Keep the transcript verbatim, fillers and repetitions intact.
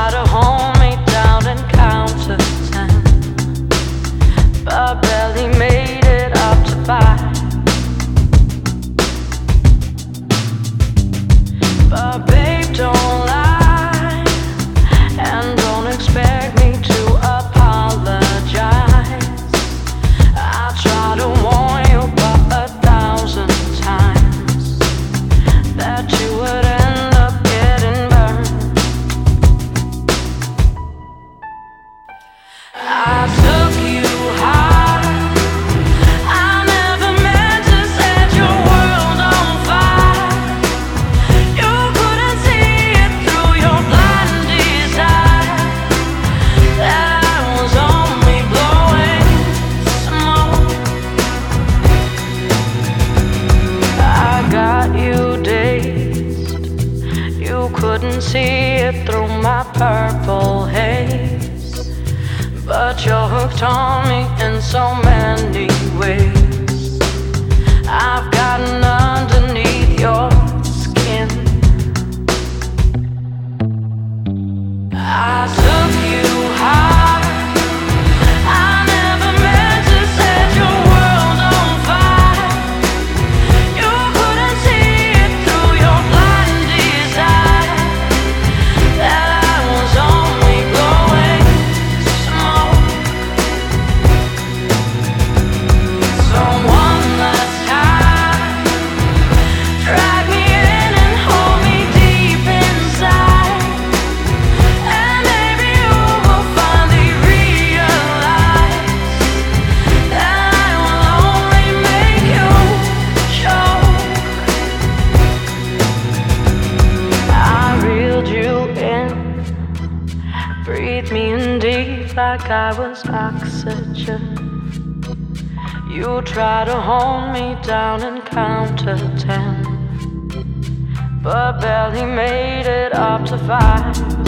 try to hold me down and count to ten, but barely made it up to five. But babe, don't lie, and don't expect me to apologize. I try to warn you but a thousand times that you would end up getting burned. I took you high, I never meant to set your world on fire. You couldn't see it through your blind desire, that I was only blowing smoke. I got you dazed, you couldn't see it through my purple haze, but you're hooked on me in so many ways. I've gotten underneath your skin. I took you high, I never meant to set your world on fire. You couldn't see it through your blind desire, that I was only blowing smoke. So one last time, drag me in and hold me deep inside, and maybe you will finally realize that I will only make you choke. I reeled you in, breathe me in deep like I was oxygen. You try to hold me down and count to ten, but barely made it up to five.